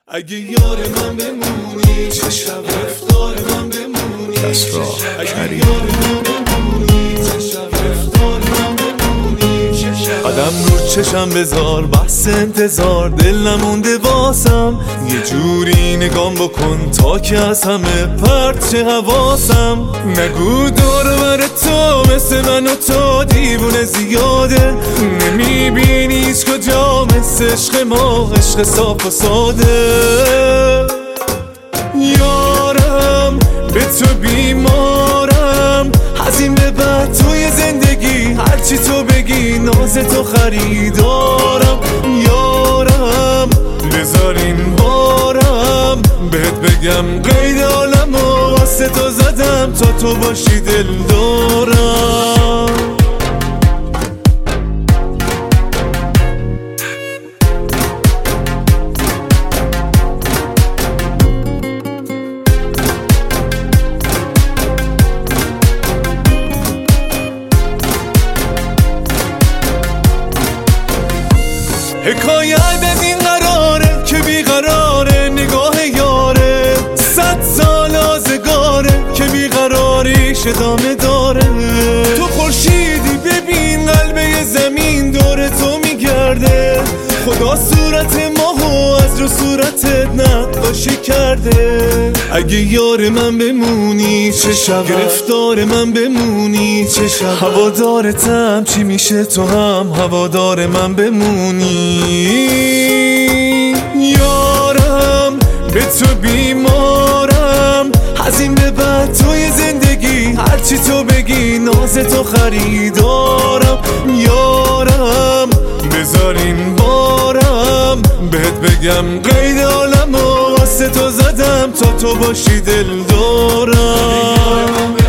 اگه یار من بمونی چه شب رفتار من بمونی کسرا اگه یار من بمونی چه شب رفتار من بمونی قدم رو چشم بذار بحث انتظار دل نمونده واسم یه جوری نگام بکن تا که از همه پرت چه حواسم نگو دور بر تو مثل من و تو دیوونه زیاده نمیبینی هیچ کجا مثل عشق ما عشق صاف و ساده یارم به تو بیمارم از این به بعد توی زندگی هرچی تو بگی ناز تو خریدارم یارم بذار این بارم بهت بگم قید عالم و واسه تو زدم تا تو باشی دل دارم حکایت از این قراره که بیقراره نگاه یاره 100 سال آزگاره که بیقراریش ادامه داره تو خورشیدی ببین قلبه زمین دور تو میگرده خدا صورت ماهو از رو صورتت نقاشی کرده اگه یار من بمونی چه شب گرفتار من بمونی چه شب هوادارتم چی میشه تو هم هوادار من بمونی یارم به تو بیمارم از این به بعد توی زندگی هرچی تو بگی ناز تو خریدارم یارم بذار این بارم بهت بگم قید عالم و واسه تو زدم تا تو باشی دل دارم